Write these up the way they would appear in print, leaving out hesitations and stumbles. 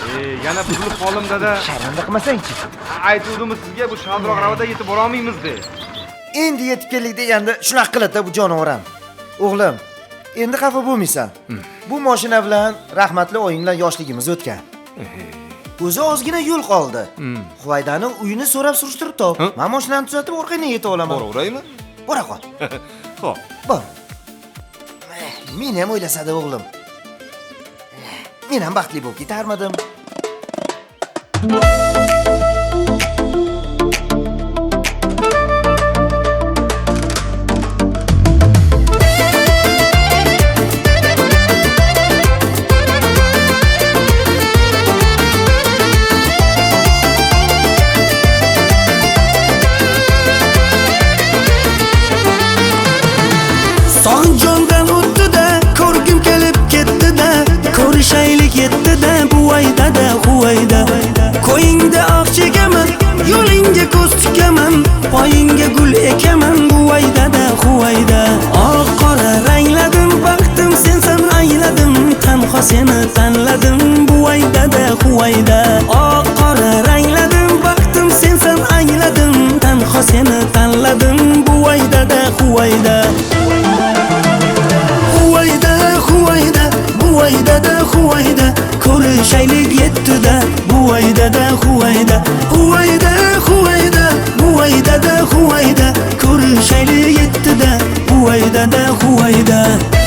Yana buzilib qoldim dada. Sharmanda qilmasang-chi. Aytuvdimiz sizga bu shaldiroq ravada yetib bora olmaymiz deb. Endi yetib keldik deganda shunaqa qiladi bu jonivoram. O'g'lim, endi xafa bo'lmaysan. Bu mashina bilan rahmatli oying bilan yoshligimiz o'tgan. O'zi ozgina yo'l qoldi. Huvaydani uyini so'rab surishtirib top. Men mashinani tuzatib orqaga yetib olaman. Boraveraymi? Bora qol. Xo'p. Bor. Meni ham o'ylasada o'g'lim. Men ham baxtli bo'lib ketarmidim. Jondan o'tdi-da, ko'rgim kelib ketdi-da, ko'rishaylik yetdi-da, buvayda-da, huvayda. Qo'yingda oq chekaman, yo'lingga ko'z tikaman, poyingga gul ekaman, buvayda-da, huvayda. Oq qora rangladim, baxtim sensan ayladim, tanho seni tanladim, buvayda-da, huvayda. Oq qora rangladim, baxtim sensan ayladim, tanho seni tanladim, buvayda-da, huvayda. Huvayda-da, huvayda, ko'rishaylik yetdi-da, buvayda-da, huvayda. Huvayda-da, huvayda, ko'rishaylik yetdi-da, buvayda-da, huvayda.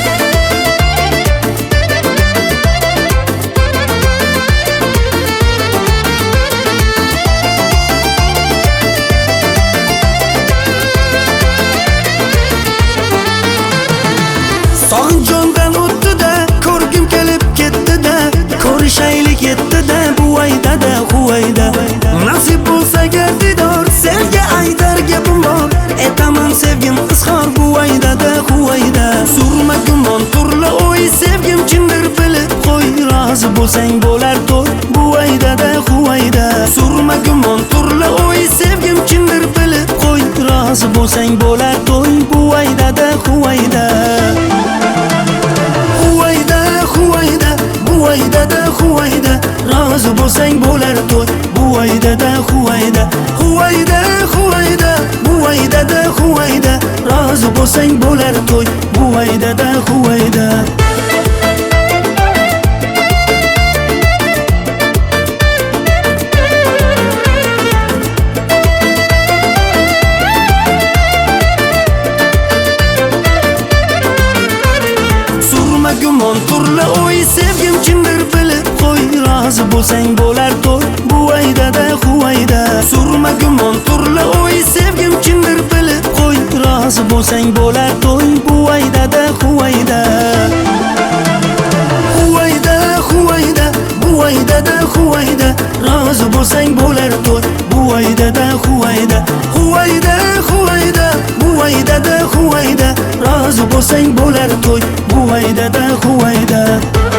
Sog'in jondan o'tdi-da, ko'rgim kelib ketdi-da, ko'rishaylik yetdi-da, buvayda-da, huvayda. Nasib bo'lsa gardidor, senga aytar gapim bor, etaman sevgim izhor, buvayda-da, huvayda. Surma gumon, turli o'y, sevgim chindir bilib qo'y, rozi bo'lsang bo'lar to'y, buvayda-da, huvayda. Surma gumon, turli o'y, sevgim chindir bilib qo'y, rozi bo'lsang bo'lar to'y, buvayda-da, huvayda. Huvayda-da, huvayda, rozi bo'lsang bo'lar to'y, buvayda-da, huvayda. Huvayda-da, huvayda, rozi bo'lsang bo'lar to'y, buvayda-da, huvayda. Surma gumon, turli o'y, sevgim chindir bilib qo'y, rozi bo'lsang bo'lar to'y, buvayda-da, huvayda. Surma gumon, turli o'y, sevgim chindir bilib qo'y, rozi bo'lsang bo'lar to'y, buvayda-da, huvayda. Huvayda-da, huvayda, rozi bo'lsang bo'lar to'y, buvayda-da, huvayda. Huvayda-da, huvayda, rozi bo'lsang bo'lar to'y, buvayda-da, huvayda.